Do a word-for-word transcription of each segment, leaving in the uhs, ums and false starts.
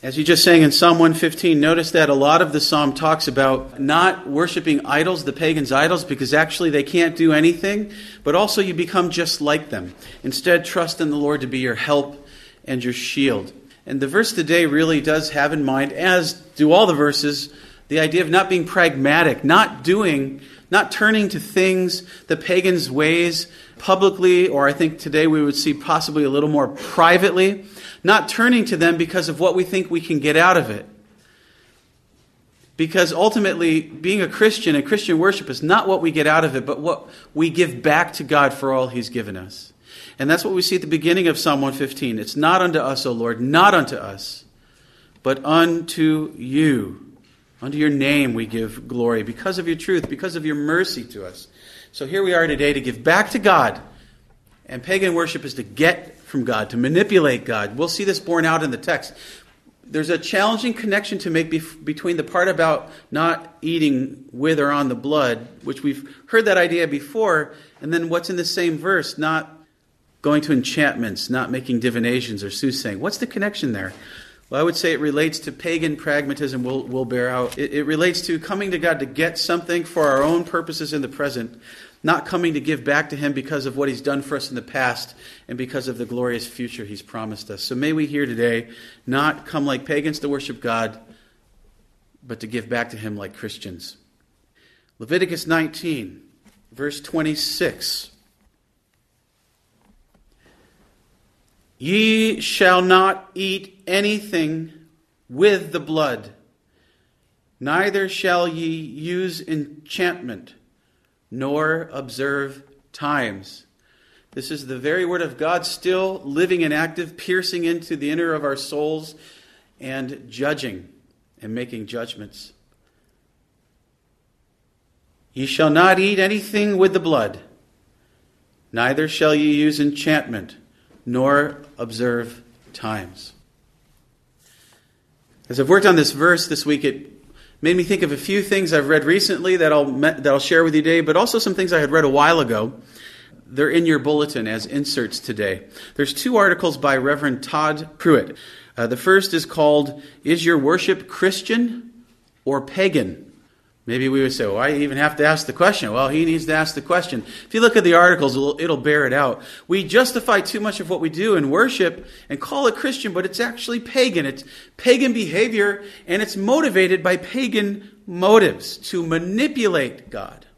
As you just sang in Psalm one fifteen, notice that a lot of the psalm talks about not worshiping idols, the pagans' idols, because actually they can't do anything, but also you become just like them. Instead, trust in the Lord to be your help and your shield. And the verse today really does have in mind, as do all the verses, the idea of not being pragmatic, not doing, not turning to things, the pagans' ways, publicly, or I think today we would see possibly a little more privately, not turning to them because of what we think we can get out of it. Because ultimately, being a Christian and Christian worship is not what we get out of it, but what we give back to God for all He's given us. And that's what we see at the beginning of Psalm one fifteen. It's not unto us, O Lord, not unto us, but unto you. Unto your name we give glory because of your truth, because of your mercy to us. So here we are today to give back to God. And pagan worship is to get from God, to manipulate God. We'll see this borne out in the text. There's a challenging connection to make bef- between the part about not eating with or on the blood, which we've heard that idea before, and then what's in the same verse, not going to enchantments, not making divinations or soothsaying. What's the connection there? Well, I would say it relates to pagan pragmatism we'll, we'll bear out. It, it relates to coming to God to get something for our own purposes in the present, not coming to give back to Him because of what He's done for us in the past and because of the glorious future He's promised us. So may we here today not come like pagans to worship God, but to give back to Him like Christians. Leviticus nineteen, verse twenty-six. Ye shall not eat anything with the blood, neither shall ye use enchantment, nor observe times. This is the very word of God, still living and active, piercing into the inner of our souls and judging and making judgments. Ye shall not eat anything with the blood, neither shall ye use enchantment, nor observe times. As I've worked on this verse this week, it made me think of a few things I've read recently that I'll that I'll share with you today, but also some things I had read a while ago. They're in your bulletin as inserts today. There's two articles by Reverend Todd Pruitt. Uh, the first is called, Is Your Worship Christian or Pagan? Maybe we would say, well, why do you even have to ask the question? Well, he needs to ask the question. If you look at the articles, it'll, it'll bear it out. We justify too much of what we do in worship and call it Christian, but it's actually pagan. It's pagan behavior, and it's motivated by pagan motives to manipulate God,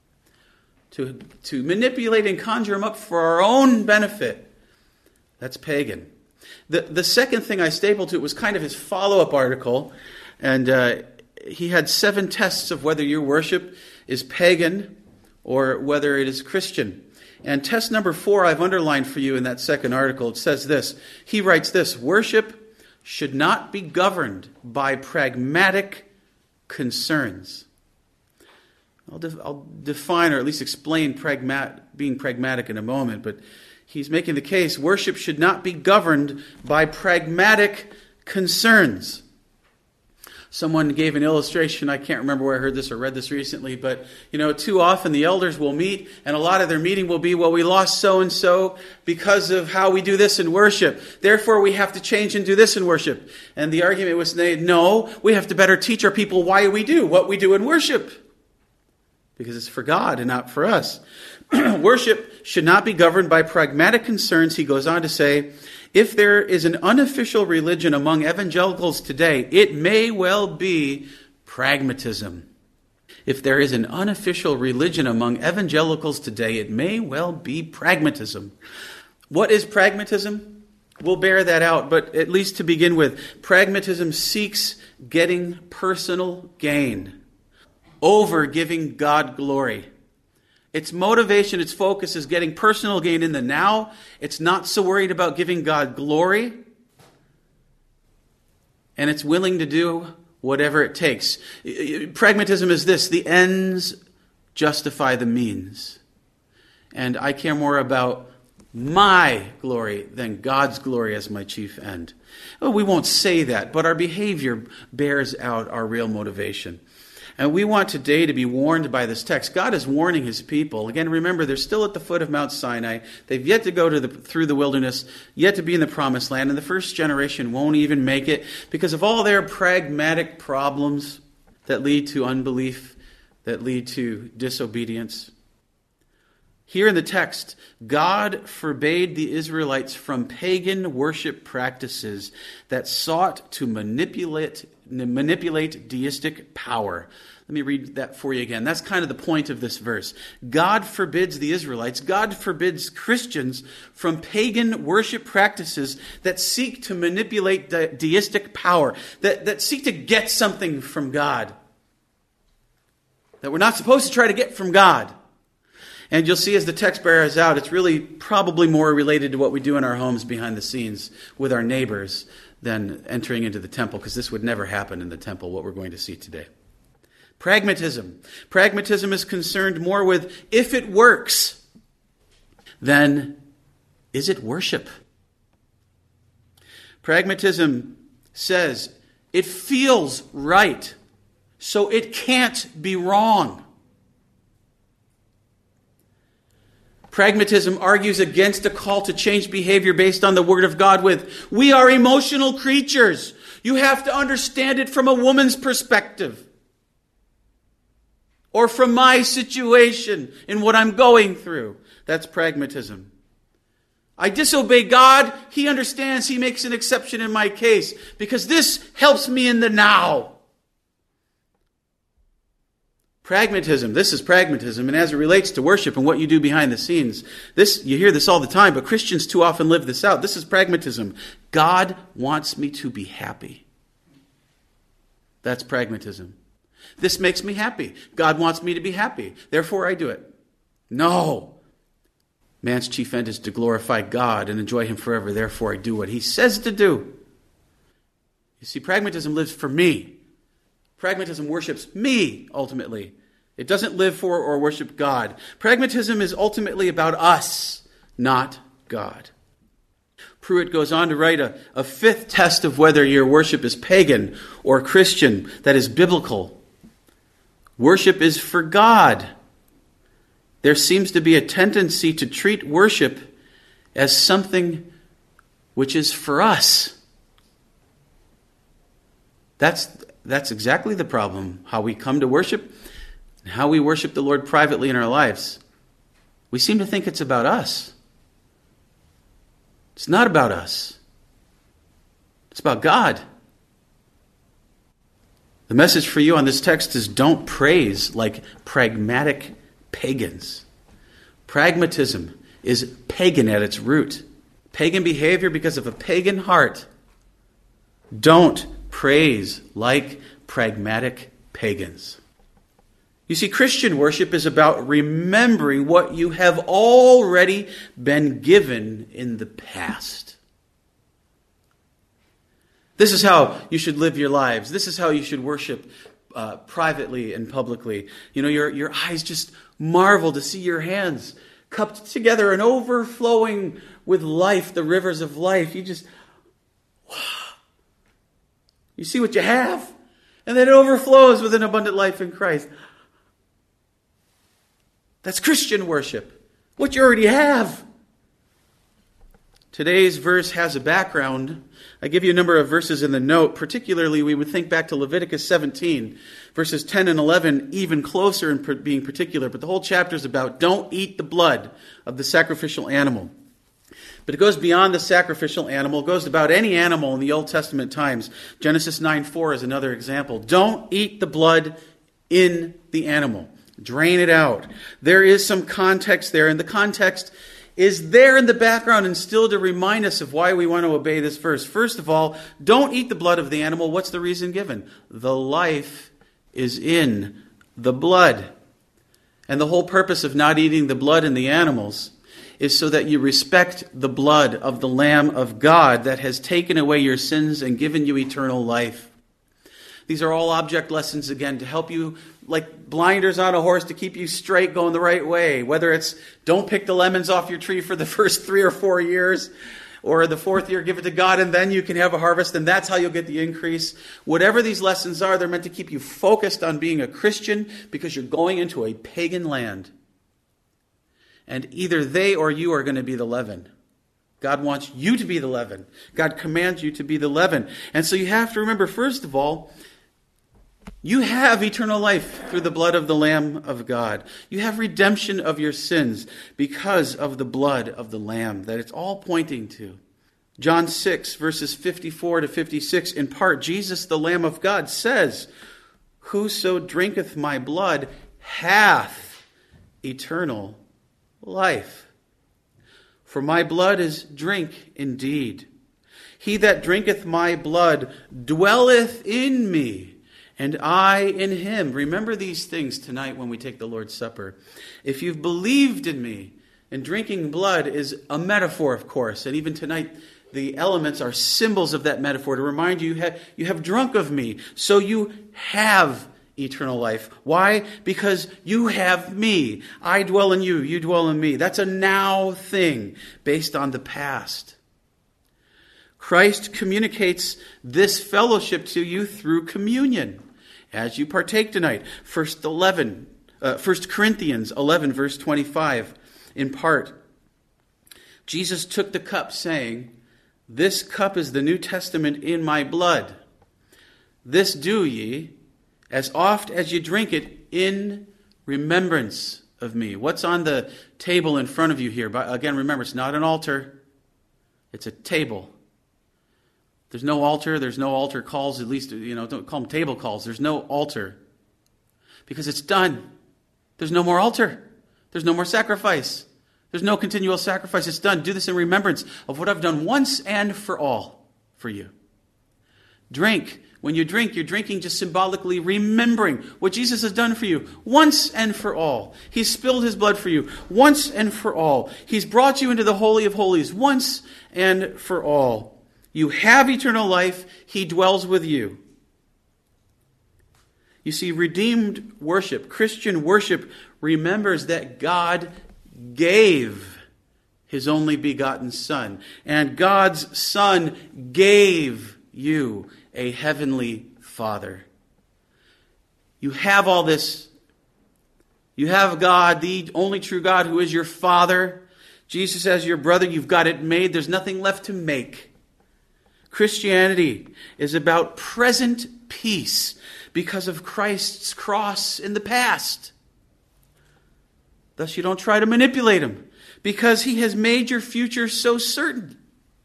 to, to manipulate and conjure Him up for our own benefit. That's pagan. The, the second thing I stapled to it was kind of his follow-up article, and uh, he had seven tests of whether your worship is pagan or whether it is Christian. And test number four I've underlined for you in that second article. It says this. He writes this: worship should not be governed by pragmatic concerns. I'll, def- I'll define or at least explain pragmat- being pragmatic in a moment, but he's making the case worship should not be governed by pragmatic concerns. Someone gave an illustration. I can't remember where I heard this or read this recently, but, you know, too often the elders will meet, and a lot of their meeting will be, well, we lost so-and-so because of how we do this in worship. Therefore, we have to change and do this in worship. And the argument was made, no, we have to better teach our people why we do what we do in worship. Because it's for God and not for us. Worship should not be governed by pragmatic concerns, he goes on to say. If there is an unofficial religion among evangelicals today, it may well be pragmatism. If there is an unofficial religion among evangelicals today, it may well be pragmatism. What is pragmatism? We'll bear that out, but at least to begin with, pragmatism seeks getting personal gain over giving God glory. Its motivation, its focus is getting personal gain in the now. It's not so worried about giving God glory. And it's willing to do whatever it takes. Pragmatism is this: the ends justify the means. And I care more about my glory than God's glory as my chief end. Well, we won't say that, but our behavior bears out our real motivation. And we want today to be warned by this text. God is warning his people. Again, remember, they're still at the foot of Mount Sinai. They've yet to go to the, through the wilderness, yet to be in the promised land. And the first generation won't even make it because of all their pragmatic problems that lead to unbelief, that lead to disobedience. Here in the text, God forbade the Israelites from pagan worship practices that sought to manipulate, manipulate deistic power. Let me read that for you again. That's kind of the point of this verse. God forbids the Israelites, God forbids Christians from pagan worship practices that seek to manipulate de- deistic power, that, that seek to get something from God, that we're not supposed to try to get from God. And you'll see as the text bears out, it's really probably more related to what we do in our homes behind the scenes with our neighbors than entering into the temple, because this would never happen in the temple, what we're going to see today. Pragmatism. Pragmatism is concerned more with if it works, then is it worship? Pragmatism says it feels right, so it can't be wrong. Pragmatism argues against a call to change behavior based on the Word of God with, we are emotional creatures. You have to understand it from a woman's perspective. Or from my situation in what I'm going through. That's pragmatism. I disobey God. He understands. He makes an exception in my case because this helps me in the now. Pragmatism. This is pragmatism. And as it relates to worship and what you do behind the scenes, this, you hear this all the time, but Christians too often live this out. This is pragmatism. God wants me to be happy. That's pragmatism. This makes me happy. God wants me to be happy. Therefore, I do it. No. Man's chief end is to glorify God and enjoy him forever. Therefore, I do what he says to do. You see, pragmatism lives for me. Pragmatism worships me, ultimately. It doesn't live for or worship God. Pragmatism is ultimately about us, not God. Pruitt goes on to write a, a fifth test of whether your worship is pagan or Christian, that is biblical. Worship is for God. There seems to be a tendency to treat worship as something which is for us. That's, that's exactly the problem, how we come to worship and how we worship the Lord privately in our lives. We seem to think it's about us. It's not about us. It's about God. The message for you on this text is don't praise like pragmatic pagans. Pragmatism is pagan at its root. Pagan behavior because of a pagan heart. Don't praise like pragmatic pagans. You see, Christian worship is about remembering what you have already been given in the past. This is how you should live your lives. This is how you should worship uh, privately and publicly. You know, your, your eyes just marvel to see your hands cupped together and overflowing with life, the rivers of life. You just, wow. You see what you have, and then it overflows with an abundant life in Christ. That's Christian worship. What you already have. Today's verse has a background. I give you a number of verses in the note. Particularly, we would think back to Leviticus seventeen, verses ten and eleven, even closer in being particular. But the whole chapter is about don't eat the blood of the sacrificial animal. But it goes beyond the sacrificial animal. It goes about any animal in the Old Testament times. Genesis nine four is another example. Don't eat the blood in the animal. Drain it out. There is some context there, and the context is there in the background and still to remind us of why we want to obey this verse. First of all, don't eat the blood of the animal. What's the reason given? The life is in the blood. And the whole purpose of not eating the blood in the animals is so that you respect the blood of the Lamb of God that has taken away your sins and given you eternal life. These are all object lessons, again, to help you, like blinders on a horse, to keep you straight, going the right way. Whether it's don't pick the lemons off your tree for the first three or four years, Or the fourth year, give it to God, and then you can have a harvest, and that's how you'll get the increase. Whatever these lessons are, they're meant to keep you focused on being a Christian because you're going into a pagan land. And either they or you are going to be the leaven. God wants you to be the leaven. God commands you to be the leaven. And so you have to remember, first of all, you have eternal life through the blood of the Lamb of God. You have redemption of your sins because of the blood of the Lamb that it's all pointing to. John six, verses fifty-four to fifty-six, in part, Jesus, the Lamb of God, says, "Whoso drinketh my blood hath eternal life. For my blood is drink indeed. He that drinketh my blood dwelleth in me, and I in him." Remember these things tonight when we take the Lord's Supper. If you've believed in me, and drinking blood is a metaphor, of course, and even tonight the elements are symbols of that metaphor to remind you you have, you have drunk of me, so you have eternal life. Why? Because you have me. I dwell in you, you dwell in me. That's a now thing based on the past. Christ communicates this fellowship to you through communion as you partake tonight. First eleven, uh, First Corinthians eleven, verse twenty-five, in part. Jesus took the cup, saying, "This cup is the New Testament in my blood. This do ye, as oft as you drink it, in remembrance of me." What's on the table in front of you here? But again, remember, it's not an altar. It's a table. There's no altar. There's no altar calls. At least, you know, don't call them table calls. There's no altar. Because it's done. There's no more altar. There's no more sacrifice. There's no continual sacrifice. It's done. Do this in remembrance of what I've done once and for all for you. Drink. When you drink, you're drinking just symbolically remembering what Jesus has done for you once and for all. He's spilled his blood for you once and for all. He's brought you into the Holy of Holies once and for all. You have eternal life. He dwells with you. You see, redeemed worship, Christian worship, remembers that God gave his only begotten Son. And God's Son gave you a heavenly Father. You have all this. You have God, the only true God, who is your Father. Jesus as your brother. You've got it made. There's nothing left to make. Christianity is about present peace because of Christ's cross in the past. Thus you don't try to manipulate him because he has made your future so certain.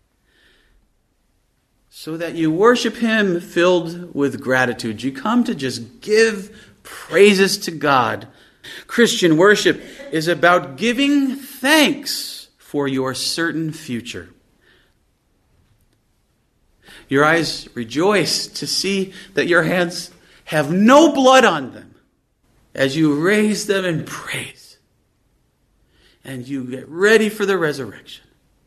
So that you worship him filled with gratitude. You come to just give praises to God. Christian worship is about giving thanks for your certain future. Your eyes rejoice to see that your hands have no blood on them as you raise them in praise. And you get ready for the resurrection.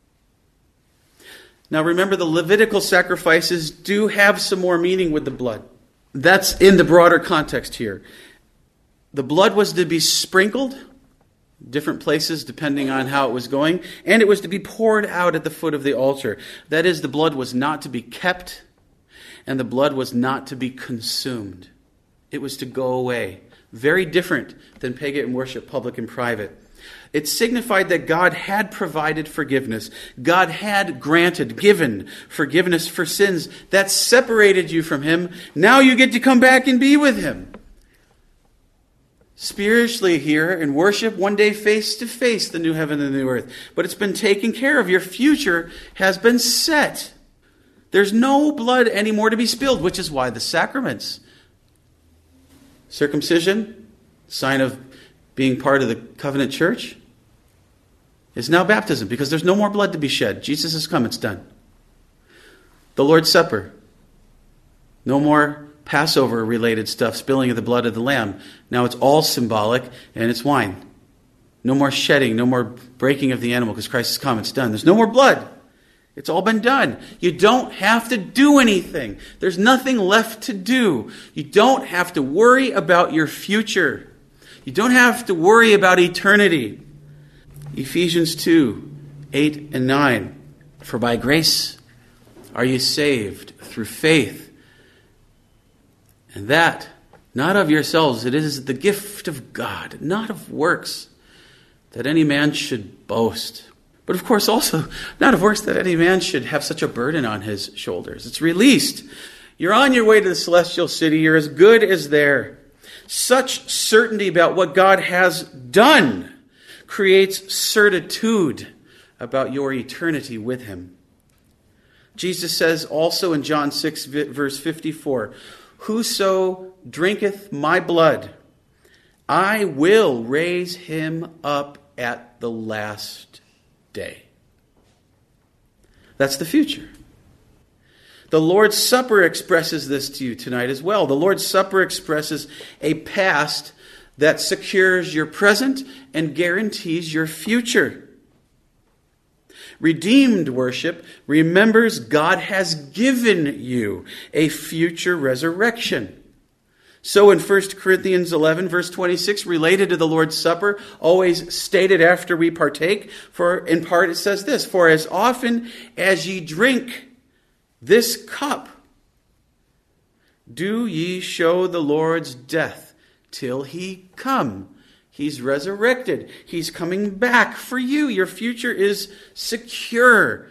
Now remember, the Levitical sacrifices do have some more meaning with the blood. That's in the broader context here. The blood was to be sprinkled, different places depending on how it was going, and it was to be poured out at the foot of the altar. That is, the blood was not to be kept, and the blood was not to be consumed. It was to go away. Very different than pagan worship, public and private. It signified that God had provided forgiveness. God had granted, given forgiveness for sins that separated you from him. Now you get to come back and be with him. Spiritually here in worship, one day face to face, the new heaven and the new earth. But it's been taken care of. Your future has been set. There's no blood anymore to be spilled, which is why the sacraments. Circumcision, sign of being part of the covenant church, is now baptism because there's no more blood to be shed. Jesus has come, it's done. The Lord's Supper, no more Passover-related stuff, spilling of the blood of the Lamb. Now it's all symbolic, and it's wine. No more shedding, no more breaking of the animal because Christ has come, it's done. There's no more blood. It's all been done. You don't have to do anything. There's nothing left to do. You don't have to worry about your future. You don't have to worry about eternity. Ephesians two, eight and nine. For by grace are you saved through faith. And that, not of yourselves, it is the gift of God, not of works, that any man should boast. But of course also, not of works that any man should have such a burden on his shoulders. It's released. You're on your way to the celestial city. You're as good as there. Such certainty about what God has done creates certitude about your eternity with him. Jesus says also in John six, verse fifty-four, whoso drinketh my blood, I will raise him up at the last day. That's the future. The Lord's Supper expresses this to you tonight as well. The Lord's Supper expresses a past that secures your present and guarantees your future. Redeemed worship remembers God has given you a future resurrection. So in First Corinthians eleven, verse twenty-six, related to the Lord's Supper, always stated after we partake, for in part it says this, for as often as ye drink this cup, do ye show the Lord's death till he come. He's resurrected. He's coming back for you. Your future is secure.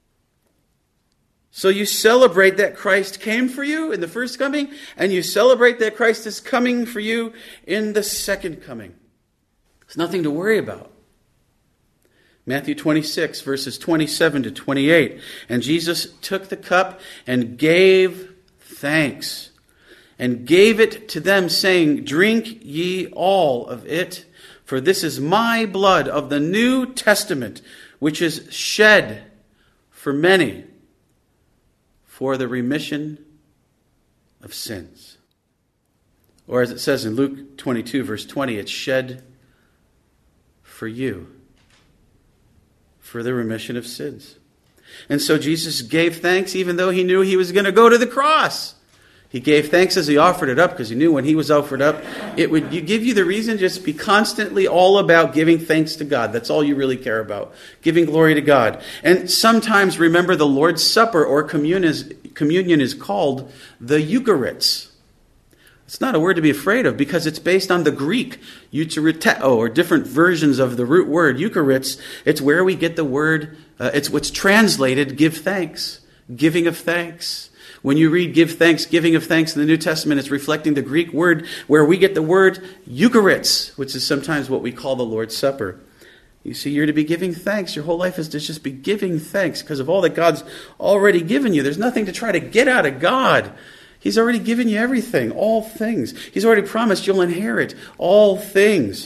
So you celebrate that Christ came for you in the first coming, and you celebrate that Christ is coming for you in the second coming. There's nothing to worry about. Matthew twenty-six, verses twenty-seven to twenty-eight. And Jesus took the cup and gave thanks, and gave it to them, saying, drink ye all of it, for this is my blood of the New Testament, which is shed for many for the remission of sins. Or as it says in Luke twenty-two, verse twenty, it's shed for you, for the remission of sins. And so Jesus gave thanks even though he knew he was going to go to the cross. He gave thanks as he offered it up because he knew when he was offered up, it would give you the reason just be constantly all about giving thanks to God. That's all you really care about, giving glory to God. And sometimes remember the Lord's Supper or communion is, communion is called the Eucharist. It's not a word to be afraid of because it's based on the Greek euchariteo, or different versions of the root word Eucharist. It's where we get the word, uh, it's what's translated give thanks, giving of thanks. When you read give thanks, giving of thanks in the New Testament, it's reflecting the Greek word where we get the word Eucharist, which is sometimes what we call the Lord's Supper. You see, you're to be giving thanks. Your whole life is to just be giving thanks because of all that God's already given you. There's nothing to try to get out of God. He's already given you everything, all things. He's already promised you'll inherit all things.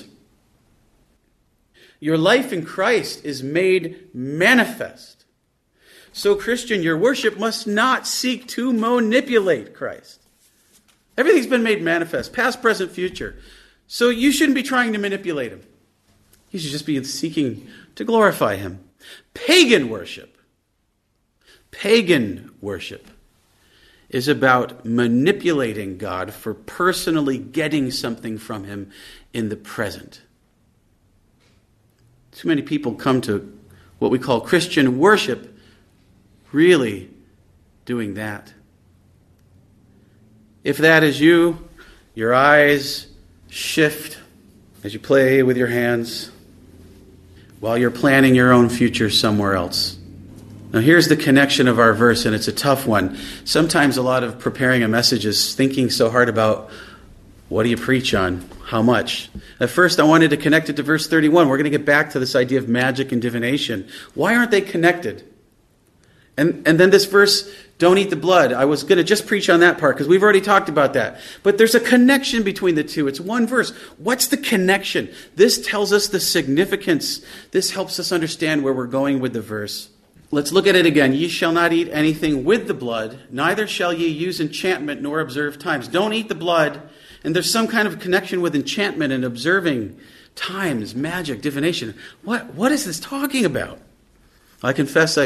Your life in Christ is made manifest. So, Christian, your worship must not seek to manipulate Christ. Everything's been made manifest, past, present, future. So you shouldn't be trying to manipulate him. You should just be seeking to glorify him. Pagan worship, pagan worship is about manipulating God for personally getting something from him in the present. Too many people come to what we call Christian worship really doing that. If that is you, your eyes shift as you play with your hands while you're planning your own future somewhere else. Now here's the connection of our verse, and it's a tough one. Sometimes a lot of preparing a message is thinking so hard about what do you preach on, how much. At first I wanted to connect it to verse thirty-one. We're going to get back to this idea of magic and divination. Why aren't they connected? And and then this verse, don't eat the blood. I was going to just preach on that part because we've already talked about that. But there's a connection between the two. It's one verse. What's the connection? This tells us the significance. This helps us understand where we're going with the verse. Let's look at it again. Ye shall not eat anything with the blood, neither shall ye use enchantment nor observe times. Don't eat the blood. And there's some kind of connection with enchantment and observing times, magic, divination. What what is this talking about? I confess I've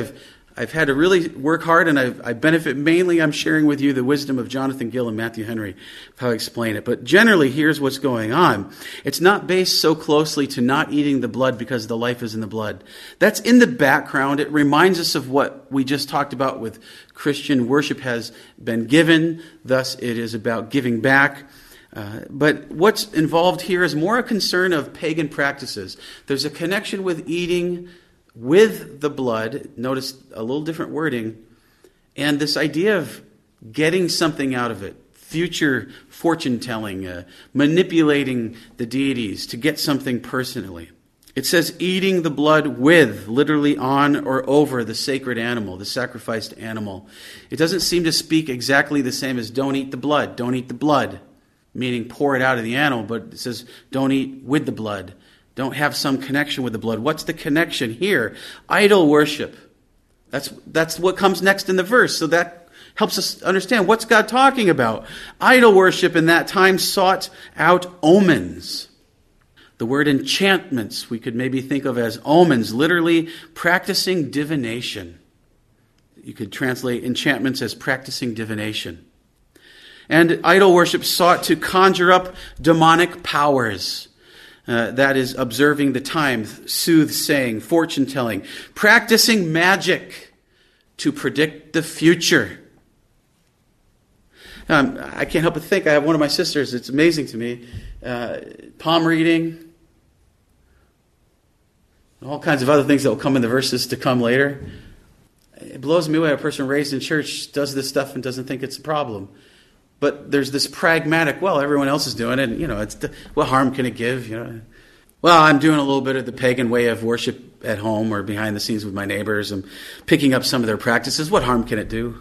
I've had to really work hard, and I've, I benefit mainly, I'm sharing with you the wisdom of Jonathan Gill and Matthew Henry, of how I explain it. But generally, here's what's going on. It's not based so closely to not eating the blood because the life is in the blood. That's in the background. It reminds us of what we just talked about with Christian worship has been given. Thus, it is about giving back. Uh, but what's involved here is more a concern of pagan practices. There's a connection with eating with the blood. Notice a little different wording. And this idea of getting something out of it. Future fortune telling. Uh, manipulating the deities to get something personally. It says eating the blood with, literally on or over the sacred animal, the sacrificed animal. It doesn't seem to speak exactly the same as don't eat the blood. Don't eat the blood. Meaning pour it out of the animal. But it says don't eat with the blood. Don't have some connection with the blood. What's the connection here? Idol worship. That's, that's what comes next in the verse. So that helps us understand what's God talking about. Idol worship in that time sought out omens. The word enchantments we could maybe think of as omens, literally practicing divination. You could translate enchantments as practicing divination. And idol worship sought to conjure up demonic powers. Uh, that is observing the time, soothsaying, fortune-telling, practicing magic to predict the future. Um, I can't help but think, I have one of my sisters, it's amazing to me, uh, palm reading, all kinds of other things that will come in the verses to come later. It blows me away a person raised in church does this stuff and doesn't think it's a problem. But there's this pragmatic, well, everyone else is doing it, and, you know, it's what harm can it give, you know? Well, I'm doing a little bit of the pagan way of worship at home or behind the scenes with my neighbors. I'm picking up some of their practices. What harm can it do?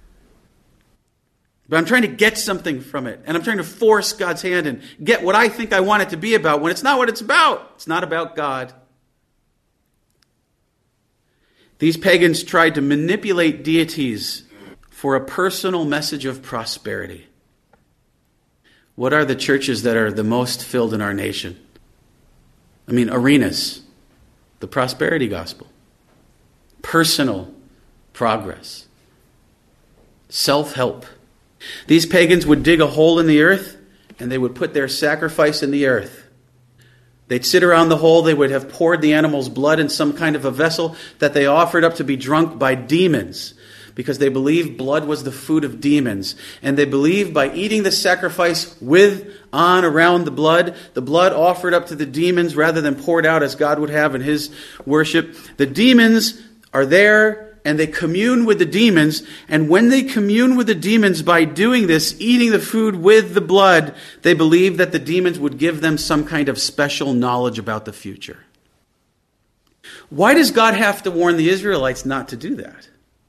But I'm trying to get something from it, and I'm trying to force God's hand and get what I think I want it to be about when it's not what it's about. It's not about God. These pagans tried to manipulate deities for a personal message of prosperity. What are the churches that are the most filled in our nation? I mean, arenas. The prosperity gospel. Personal progress. Self-help. These pagans would dig a hole in the earth, and they would put their sacrifice in the earth. They'd sit around the hole, they would have poured the animal's blood in some kind of a vessel that they offered up to be drunk by demons, because they believed blood was the food of demons. And they believed by eating the sacrifice with, on, around the blood, the blood offered up to the demons rather than poured out as God would have in his worship. The demons are there and they commune with the demons. And when they commune with the demons by doing this, eating the food with the blood, they believed that the demons would give them some kind of special knowledge about the future. Why does God have to warn the Israelites not to do that?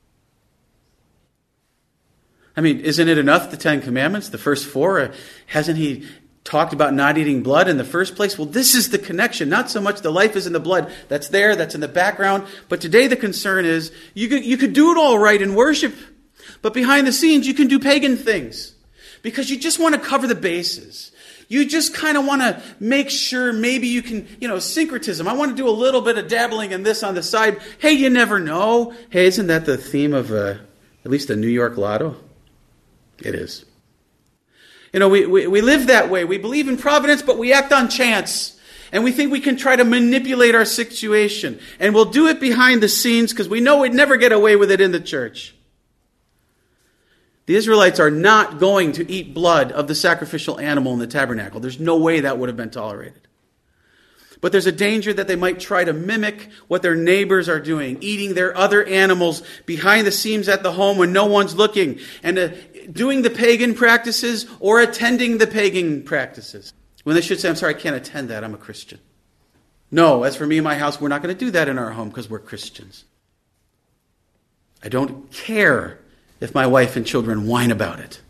I mean, isn't it enough, the Ten Commandments, the first four? Uh, hasn't he talked about not eating blood in the first place? Well, this is the connection. Not so much the life is in the blood. That's there, that's in the background. But today the concern is you could, you could do it all right in worship, but behind the scenes you can do pagan things because you just want to cover the bases. You just kind of want to make sure maybe you can, you know, syncretism. I want to do a little bit of dabbling in this on the side. Hey, you never know. Hey, isn't that the theme of uh, at least a New York Lotto? It is. You know, we, we, we live that way. We believe in providence, but we act on chance. And we think we can try to manipulate our situation. And we'll do it behind the scenes because we know we'd never get away with it in the church. The Israelites are not going to eat blood of the sacrificial animal in the tabernacle. There's no way that would have been tolerated. But there's a danger that they might try to mimic what their neighbors are doing, eating their other animals behind the scenes at the home when no one's looking, and uh, doing the pagan practices or attending the pagan practices. When they should say, I'm sorry, I can't attend that, I'm a Christian. No, as for me and my house, we're not going to do that in our home because we're Christians. I don't care if my wife and children whine about it.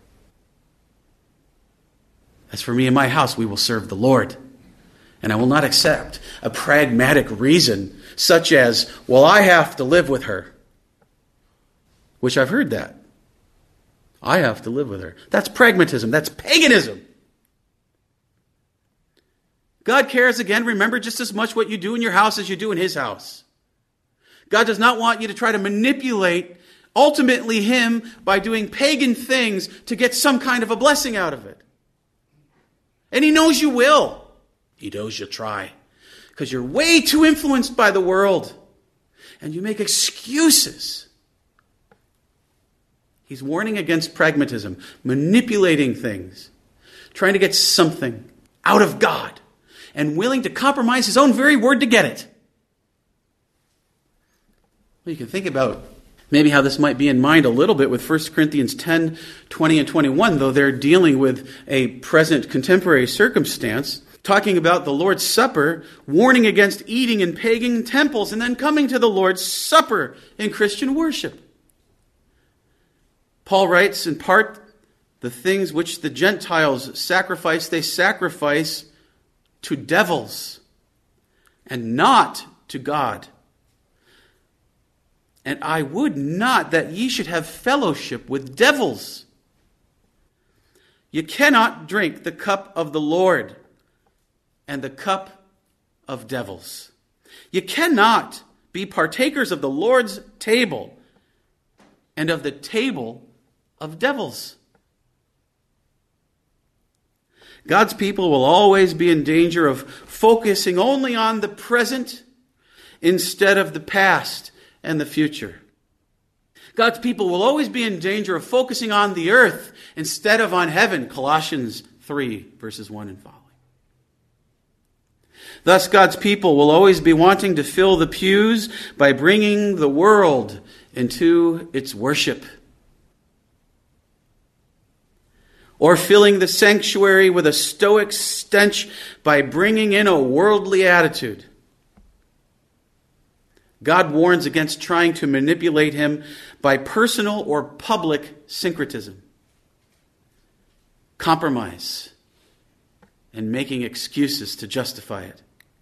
As for me and my house, we will serve the Lord. And I will not accept a pragmatic reason such as, well, I have to live with her. Which I've heard that. I have to live with her. That's pragmatism. That's paganism. God cares, again, remember, just as much what you do in your house as you do in his house. God does not want you to try to manipulate ultimately Him by doing pagan things to get some kind of a blessing out of it. And He knows you will. He knows you'll try. Because you're way too influenced by the world. And you make excuses. He's warning against pragmatism, manipulating things, trying to get something out of God, and willing to compromise His own very word to get it. Well, you can think about maybe how this might be in mind a little bit with First Corinthians ten, twenty, and twenty-one, though they're dealing with a present contemporary circumstance, talking about the Lord's Supper, warning against eating in pagan temples, and then coming to the Lord's Supper in Christian worship. Paul writes in part, the things which the Gentiles sacrifice, they sacrifice to devils and not to God. And I would not that ye should have fellowship with devils. You cannot drink the cup of the Lord and the cup of devils. You cannot be partakers of the Lord's table and of the table of devils. God's people will always be in danger of focusing only on the present instead of the past and the future. God's people will always be in danger of focusing on the earth instead of on heaven. Colossians three, verses one and following. Thus, God's people will always be wanting to fill the pews by bringing the world into its worship, or filling the sanctuary with a stoic stench by bringing in a worldly attitude. God warns against trying to manipulate Him by personal or public syncretism, compromise, and making excuses to justify it.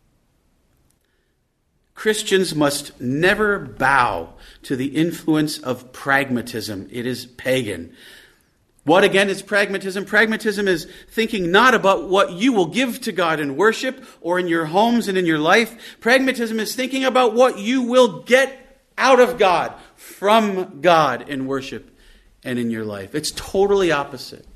Christians must never bow to the influence of pragmatism. It is pagan. What again is pragmatism? Pragmatism is thinking not about what you will give to God in worship or in your homes and in your life. Pragmatism is thinking about what you will get out of God, from God in worship and in your life. It's totally opposite.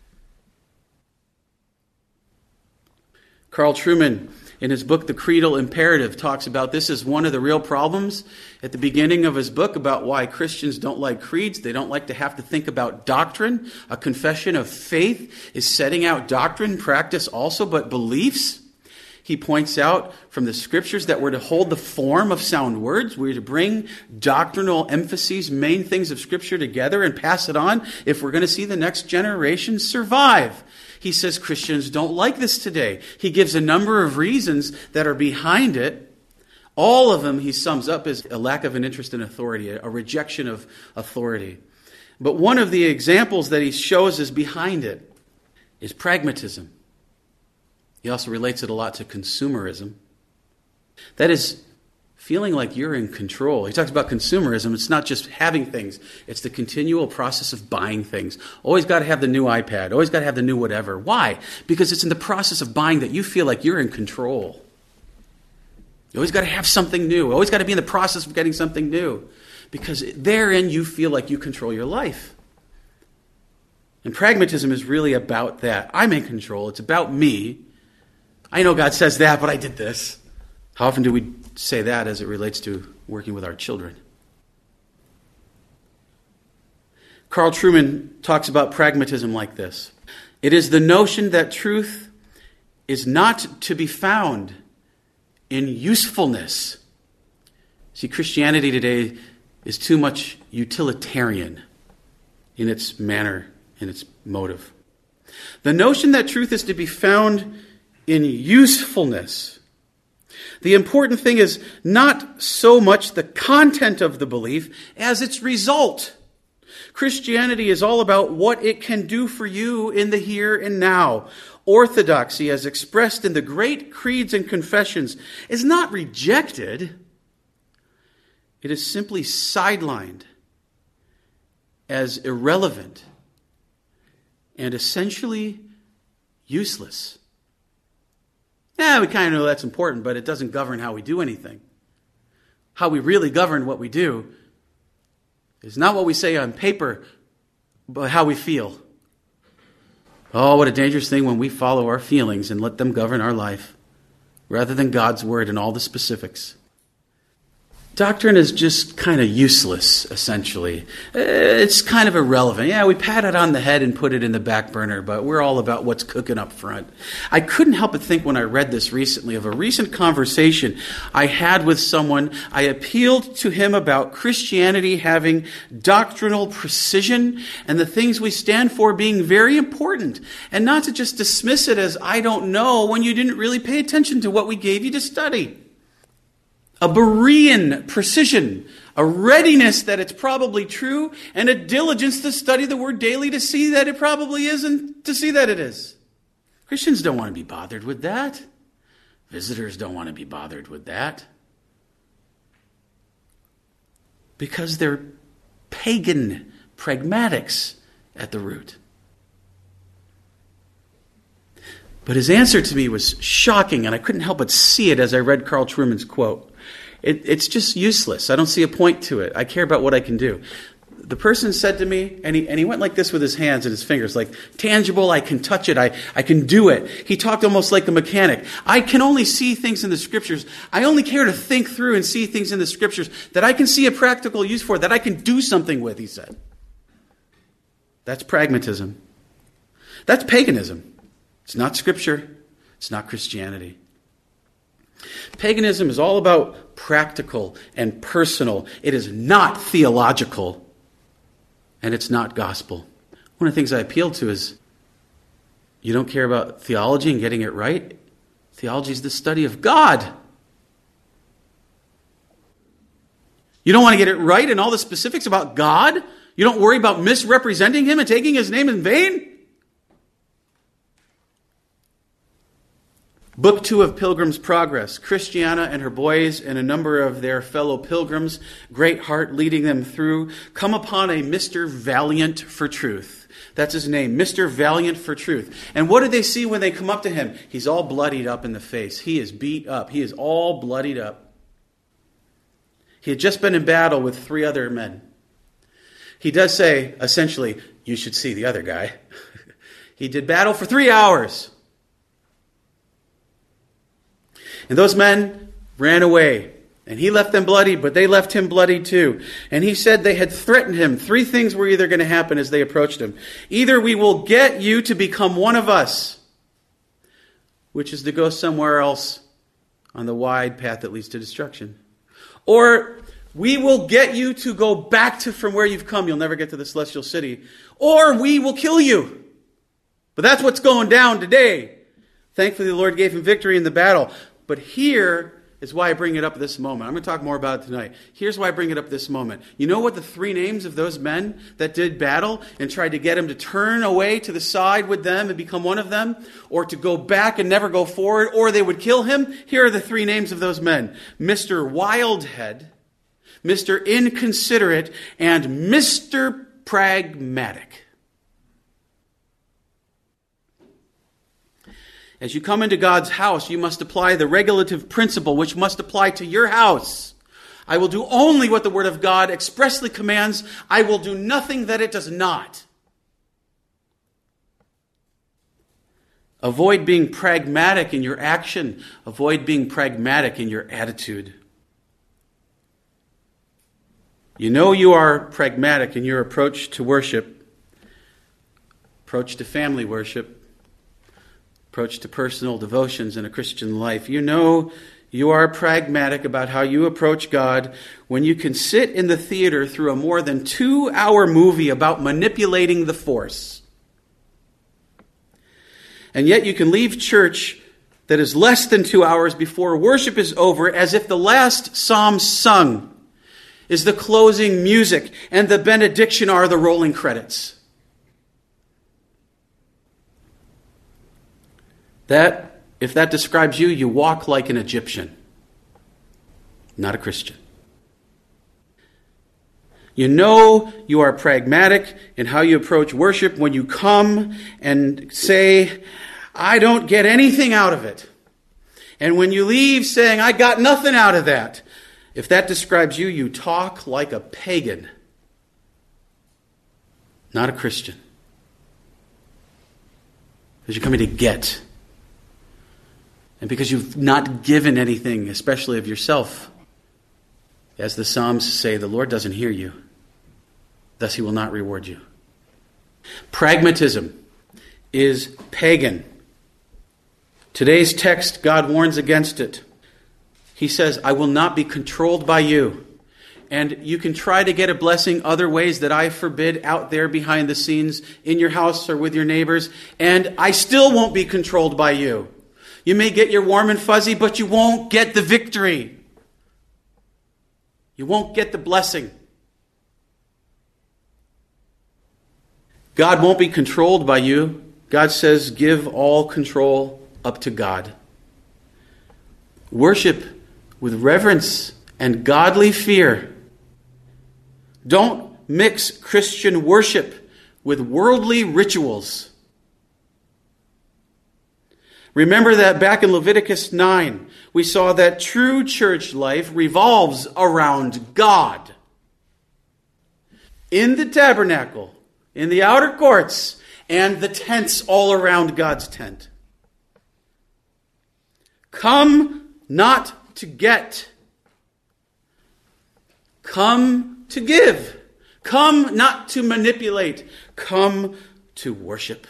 Carl Trueman, in his book, The Creedal Imperative, talks about this as one of the real problems at the beginning of his book about why Christians don't like creeds. They don't like to have to think about doctrine. A confession of faith is setting out doctrine, practice also, but beliefs. He points out from the scriptures that we're to hold the form of sound words. We're to bring doctrinal emphases, main things of scripture together and pass it on if we're going to see the next generation survive. He says Christians don't like this today. He gives a number of reasons that are behind it. All of them he sums up as a lack of an interest in authority, a rejection of authority. But one of the examples that he shows is behind it is pragmatism. He also relates it a lot to consumerism. That is, feeling like you're in control. He talks about consumerism. It's not just having things. It's the continual process of buying things. Always got to have the new iPad. Always got to have the new whatever. Why? Because it's in the process of buying that you feel like you're in control. You always got to have something new. Always got to be in the process of getting something new. Because therein you feel like you control your life. And pragmatism is really about that. I'm in control. It's about me. I know God says that, but I did this. How often do we say that as it relates to working with our children? Carl Trueman talks about pragmatism like this. It is the notion that truth is not to be found in usefulness. See, Christianity today is too much utilitarian in its manner, in its motive. The notion that truth is to be found in usefulness. The important thing is not so much the content of the belief as its result. Christianity is all about what it can do for you in the here and now. Orthodoxy, as expressed in the great creeds and confessions, is not rejected. It is simply sidelined as irrelevant and essentially useless. Yeah, we kind of know that's important, but it doesn't govern how we do anything. how we really govern what we do is not what we say on paper, but how we feel. Oh, what a dangerous thing when we follow our feelings and let them govern our life, rather than God's word and all the specifics. Doctrine is just kind of useless, essentially. It's kind of irrelevant. Yeah, we pat it on the head and put it in the back burner, but we're all about what's cooking up front. I couldn't help but think when I read this recently of a recent conversation I had with someone. I appealed to him about Christianity having doctrinal precision and the things we stand for being very important, and not to just dismiss it as I don't know when you didn't really pay attention to what we gave you to study. A Berean precision, a readiness that it's probably true, and a diligence to study the word daily to see that it probably is and to see that it is. Christians don't want to be bothered with that. Visitors don't want to be bothered with that. Because they're pagan pragmatics at the root. But his answer to me was shocking, and I couldn't help but see it as I read Carl Trueman's quote. It, it's just useless. I don't see a point to it. I care about what I can do. The person said to me, and he, and he went like this with his hands and his fingers, like, tangible, I can touch it, I, I can do it. He talked almost like a mechanic. I can only see things in the Scriptures. I only care to think through and see things in the Scriptures that I can see a practical use for, that I can do something with, he said. That's pragmatism. That's paganism. It's not Scripture. It's not Christianity. Paganism is all about practical and personal. It is not theological. And it's not gospel. One of the things I appeal to is, you don't care about theology and getting it right? Theology is the study of God. You don't want to get it right in all the specifics about God? You don't worry about misrepresenting Him and taking His name in vain? Book two of Pilgrim's Progress. Christiana and her boys and a number of their fellow pilgrims, Greatheart leading them through, come upon a Mister Valiant for Truth. That's his name, Mister Valiant for Truth. And what do they see when they come up to him? He's all bloodied up in the face. He is beat up. He is all bloodied up. He had just been in battle with three other men. He does say, essentially, you should see the other guy. He did battle for three hours. And those men ran away. And he left them bloody, but they left him bloody too. And he said they had threatened him. Three things were either going to happen as they approached him. Either we will get you to become one of us, which is to go somewhere else on the wide path that leads to destruction. Or we will get you to go back to from where you've come. You'll never get to the celestial city. Or we will kill you. But that's what's going down today. Thankfully, the Lord gave him victory in the battle. But here is why I bring it up this moment. I'm going to talk more about it tonight. Here's why I bring it up this moment. You know what the three names of those men that did battle and tried to get him to turn away to the side with them and become one of them? Or to go back and never go forward? Or they would kill him? Here are the three names of those men. Mister Wildhead, Mister Inconsiderate, and Mister Pragmatic. As you come into God's house, you must apply the regulative principle which must apply to your house. I will do only what the Word of God expressly commands. I will do nothing that it does not. Avoid being pragmatic in your action. Avoid being pragmatic in your attitude. You know you are pragmatic in your approach to worship, approach to family worship, approach to personal devotions in a Christian life. You know you are pragmatic about how you approach God when you can sit in the theater through a more than two-hour movie about manipulating the force. And yet you can leave church that is less than two hours before worship is over as if the last psalm sung is the closing music and the benediction are the rolling credits. That, if that describes you, you walk like an Egyptian, not a Christian. You know you are pragmatic in how you approach worship when you come and say, I don't get anything out of it. And when you leave saying, I got nothing out of that. If that describes you, you talk like a pagan, not a Christian. Because you're coming to get. And because you've not given anything, especially of yourself. As the Psalms say, the Lord doesn't hear you. Thus he will not reward you. Pragmatism is pagan. Today's text, God warns against it. He says, I will not be controlled by you. And you can try to get a blessing other ways that I forbid out there behind the scenes in your house or with your neighbors, and I still won't be controlled by you. You may get your warm and fuzzy, but you won't get the victory. You won't get the blessing. God won't be controlled by you. God says, give all control up to God. Worship with reverence and godly fear. Don't mix Christian worship with worldly rituals. Remember that back in Leviticus nine, we saw that true church life revolves around God. In the tabernacle, in the outer courts, and the tents all around God's tent. Come not to get. Come to give. Come not to manipulate. Come to worship.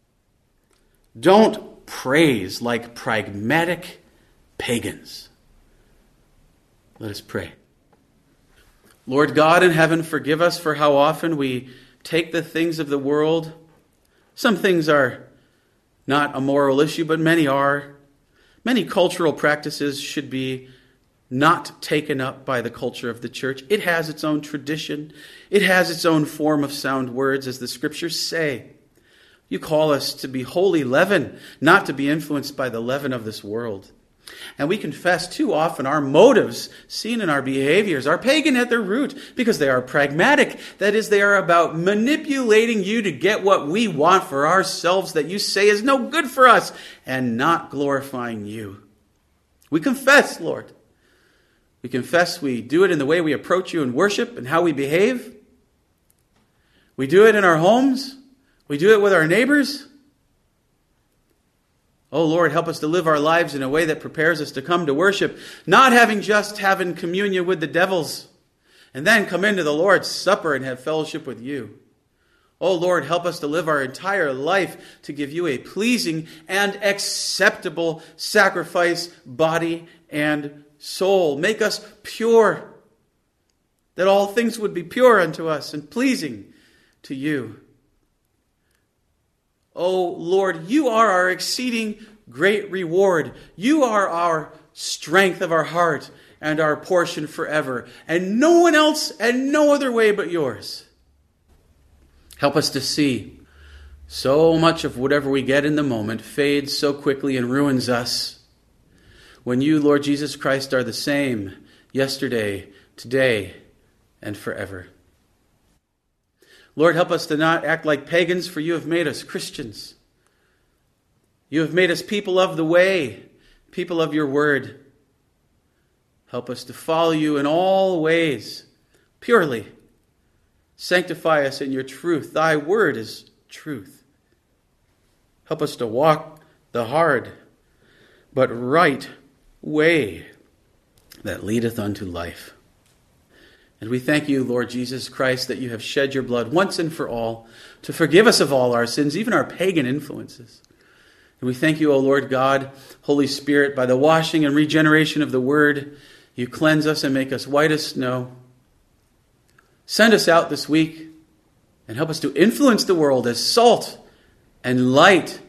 Don't praise like pragmatic pagans. Let us pray. Lord God in heaven, forgive us for how often we take the things of the world. Some things are not a moral issue, but many are. Many cultural practices should be not taken up by the culture of the church. It has its own tradition. It has its own form of sound words, as the scriptures say. You call us to be holy leaven, not to be influenced by the leaven of this world. And we confess too often our motives seen in our behaviors are pagan at their root because they are pragmatic. That is, they are about manipulating you to get what we want for ourselves that you say is no good for us and not glorifying you. We confess, Lord. We confess we do it in the way we approach you in worship and how we behave. We do it in our homes. We do it with our neighbors. Oh Lord, help us to live our lives in a way that prepares us to come to worship, not having just having communion with the devils, and then come into the Lord's Supper and have fellowship with you. Oh Lord, help us to live our entire life to give you a pleasing and acceptable sacrifice, body and soul. Make us pure, that all things would be pure unto us and pleasing to you. Oh Lord, you are our exceeding great reward. You are our strength of our heart and our portion forever. And no one else and no other way but yours. Help us to see so much of whatever we get in the moment fades so quickly and ruins us. When you, Lord Jesus Christ, are the same yesterday, today, and forever. Lord, help us to not act like pagans, for you have made us Christians. You have made us people of the way, people of your word. Help us to follow you in all ways, purely. Sanctify us in your truth. Thy word is truth. Help us to walk the hard but right way that leadeth unto life. And we thank you, Lord Jesus Christ, that you have shed your blood once and for all to forgive us of all our sins, even our pagan influences. And we thank you, O Lord God, Holy Spirit, by the washing and regeneration of the word, you cleanse us and make us white as snow. Send us out this week and help us to influence the world as salt and light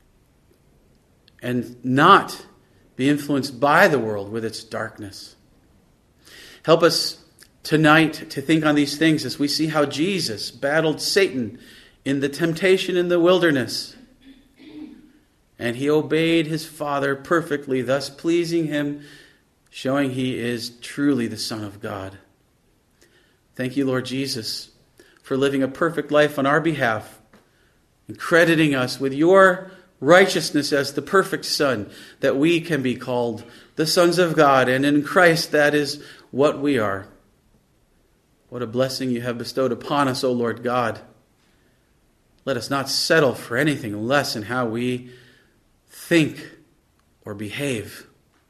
and not be influenced by the world with its darkness. Help us tonight to think on these things as we see how Jesus battled Satan in the temptation in the wilderness. And he obeyed his Father perfectly, thus pleasing him, showing he is truly the Son of God. Thank you, Lord Jesus, for living a perfect life on our behalf and crediting us with your righteousness as the perfect Son, that we can be called the sons of God. And in Christ, that is what we are. What a blessing you have bestowed upon us, O Lord God. Let us not settle for anything less in how we think or behave.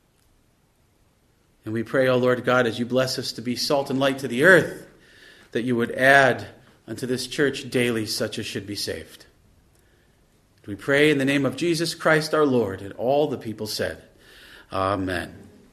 And we pray, O Lord God, as you bless us to be salt and light to the earth, that you would add unto this church daily such as should be saved. We pray in the name of Jesus Christ our Lord, and all the people said, Amen.